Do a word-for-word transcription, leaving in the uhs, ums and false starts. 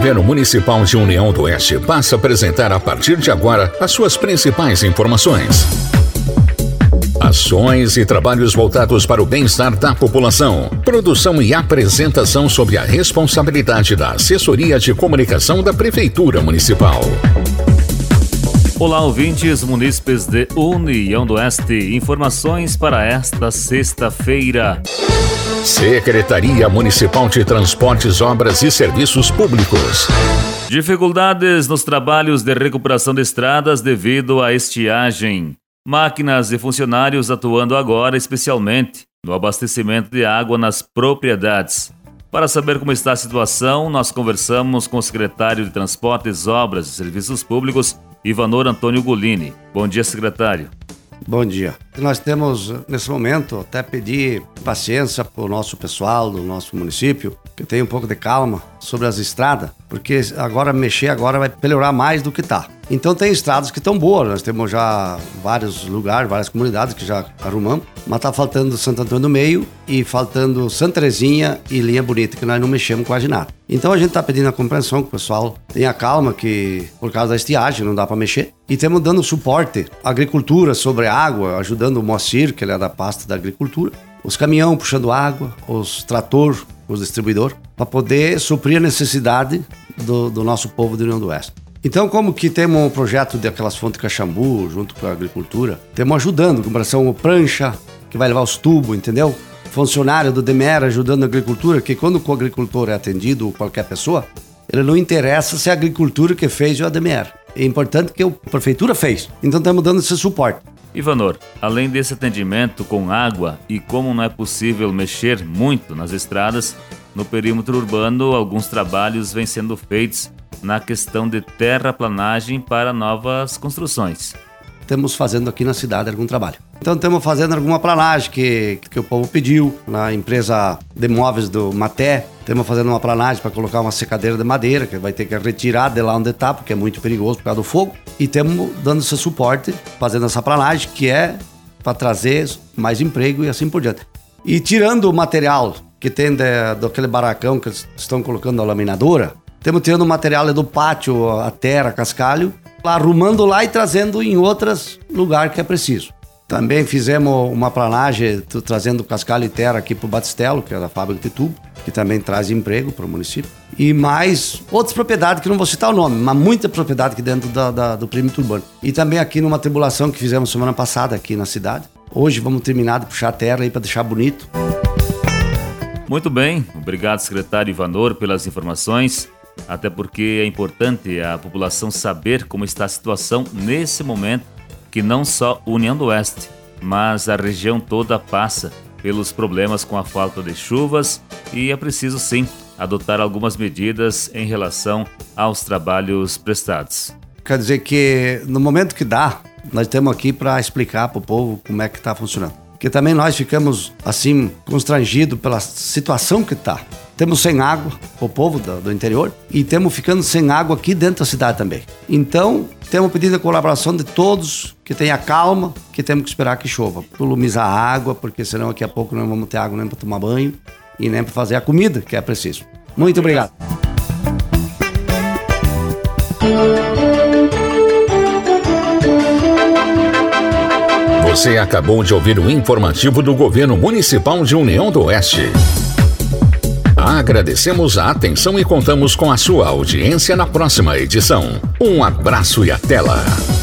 Governo Municipal de União do Oeste passa a apresentar a partir de agora as suas principais informações. Ações e trabalhos voltados para o bem-estar da população. Produção e apresentação sob a responsabilidade da Assessoria de Comunicação da Prefeitura Municipal. Olá, ouvintes munícipes de União do Oeste. Informações para esta sexta-feira. Secretaria Municipal de Transportes, Obras e Serviços Públicos. Dificuldades nos trabalhos de recuperação de estradas devido à estiagem. Máquinas e funcionários atuando agora especialmente no abastecimento de água nas propriedades. Para saber como está a situação, nós conversamos com o secretário de Transportes, Obras e Serviços Públicos, Ivanor Antônio Golini. Bom dia, secretário. Bom dia. Nós temos, nesse momento, até pedir paciência para o nosso pessoal do nosso município, que tenha um pouco de calma sobre as estradas, porque agora mexer agora vai melhorar mais do que está. Então tem estradas que estão boas, nós temos já vários lugares, várias comunidades que já arrumamos, mas está faltando Santo Antônio do Meio e faltando Santa Terezinha e Linha Bonita, que nós não mexemos quase nada. Então a gente está pedindo a compreensão que o pessoal tenha calma, que por causa da estiagem não dá para mexer. E temos dando suporte à agricultura sobre a água, ajudando o Moacir, que ele é da pasta da agricultura, os caminhões puxando água, os tratores, os distribuidores, para poder suprir a necessidade do, do nosso povo do União do Oeste. Então, como que temos um projeto de aquelas fontes Caxambu, junto com a agricultura, temos ajudando, com relação ao prancha, que vai levar os tubos, entendeu? Funcionário do D M E R ajudando a agricultura, que quando o agricultor é atendido, ou qualquer pessoa, ele não interessa se é a agricultura que fez ou a D M E R. É importante que a prefeitura fez. Então, estamos dando esse suporte. Ivanor, além desse atendimento com água e como não é possível mexer muito nas estradas, no perímetro urbano, alguns trabalhos vêm sendo feitos na questão de terraplanagem para novas construções. Estamos fazendo aqui na cidade algum trabalho. Então estamos fazendo alguma planagem que, que o povo pediu, na empresa de móveis do Maté. Estamos fazendo uma planagem para colocar uma secadeira de madeira, que vai ter que retirar de lá onde está, porque é muito perigoso por causa do fogo. E estamos dando esse suporte, fazendo essa planagem, que é para trazer mais emprego e assim por diante. E tirando o material que tem de, daquele barracão que estão colocando a laminadora, estamos tirando o material do pátio, a terra, cascalho, arrumando lá e trazendo em outros lugares que é preciso. Também fizemos uma planagem trazendo cascalho e terra aqui para o Batistelo, que é da fábrica de tubo, que também traz emprego para o município. E mais outras propriedades que não vou citar o nome, mas muita propriedade aqui dentro da, da, do perímetro urbano. E também aqui numa tribulação que fizemos semana passada aqui na cidade. Hoje vamos terminar de puxar a terra aí para deixar bonito. Muito bem, obrigado, secretário Ivanor, pelas informações. Até porque é importante a população saber como está a situação nesse momento, que não só União do Oeste, mas a região toda passa pelos problemas com a falta de chuvas e é preciso sim adotar algumas medidas em relação aos trabalhos prestados. Quer dizer que no momento que dá, nós estamos aqui para explicar para o povo como é que está funcionando. Porque também nós ficamos assim constrangidos pela situação que está. Temos sem água, o povo do, do interior, e temos ficando sem água aqui dentro da cidade também. Então, temos pedido a colaboração de todos, que tenha calma, que temos que esperar que chova. Volumizar a água, porque senão daqui a pouco não vamos ter água nem para tomar banho e nem para fazer a comida, que é preciso. Muito obrigado. Você acabou de ouvir o informativo do Governo Municipal de União do Oeste. Agradecemos a atenção e contamos com a sua audiência na próxima edição. Um abraço e até lá!